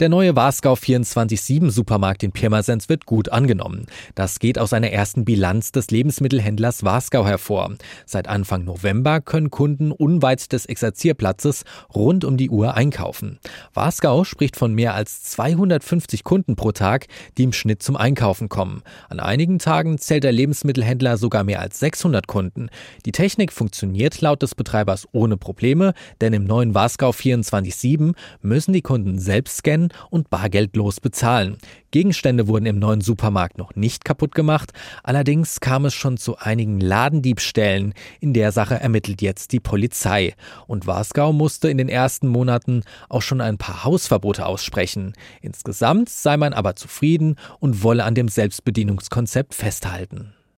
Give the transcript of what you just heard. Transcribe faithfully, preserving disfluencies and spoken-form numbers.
Der neue Wasgau vierundzwanzig sieben Supermarkt in Pirmasens wird gut angenommen. Das geht aus einer ersten Bilanz des Lebensmittelhändlers Wasgau hervor. Seit Anfang November können Kunden unweit des Exerzierplatzes rund um die Uhr einkaufen. Wasgau spricht von mehr als zweihundertfünfzig Kunden pro Tag, die im Schnitt zum Einkaufen kommen. An einigen Tagen zählt der Lebensmittelhändler sogar mehr als sechshundert Kunden. Die Technik funktioniert laut des Betreibers ohne Probleme, denn im neuen Wasgau vierundzwanzig sieben müssen die Kunden selbst scannen und bargeldlos bezahlen. Gegenstände wurden im neuen Supermarkt noch nicht kaputt gemacht, allerdings kam es schon zu einigen Ladendiebstählen. In der Sache ermittelt jetzt die Polizei. Und Wasgau musste in den ersten Monaten auch schon ein paar Hausverbote aussprechen. Insgesamt sei man aber zufrieden und wolle an dem Selbstbedienungskonzept festhalten.